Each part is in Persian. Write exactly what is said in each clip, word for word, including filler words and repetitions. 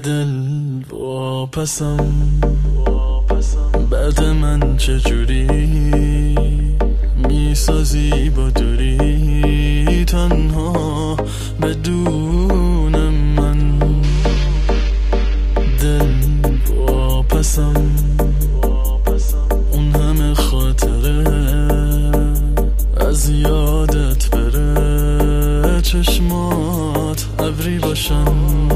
دل واپسم بعد من چجوری میسازی با دوری تنها بدون من دل واپسم اون همه خاطره از یادت بره چشمات ابری باشن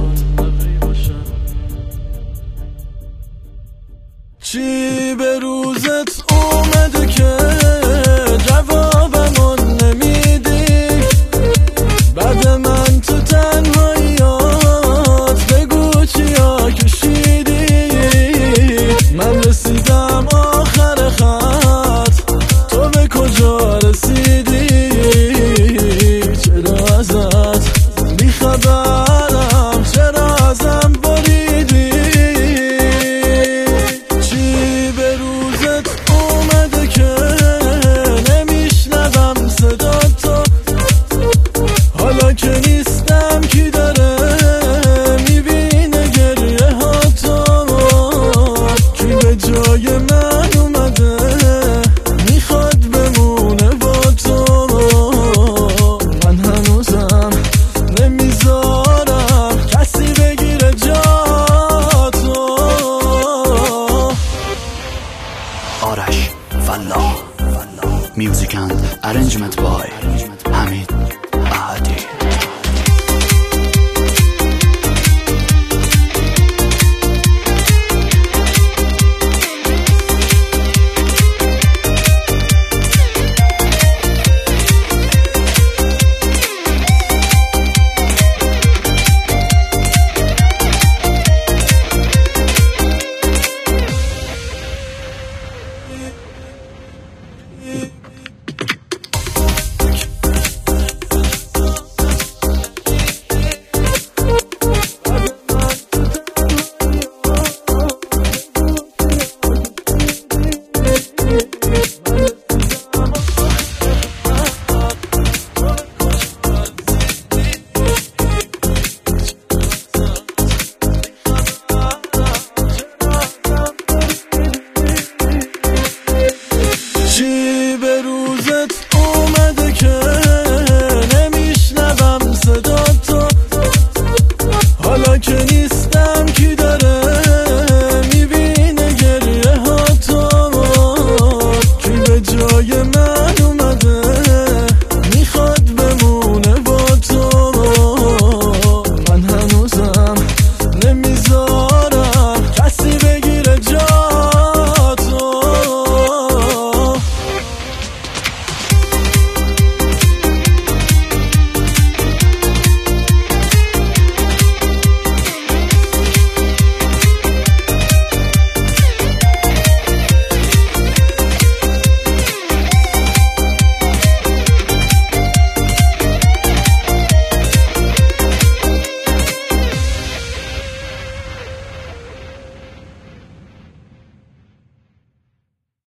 چی به روزت اومده که جوابمون نمیدی بعد من تو تنهاییات بگو چیا کشیدی من رسیدم آخر خط تو به کجا رسیدی چرا ازت بیخبرم چرا ازم بریدی چی به روزت اومده که نمیشنوم صدا تو حالا که نیستم کی داره میبینه گریه ها تو کی به جای من اومده میخواد بمونه با تو من هنوزم نمیذارم کسی بگیره جا تو آرش فلاح میوزیک اند ارنجمنت با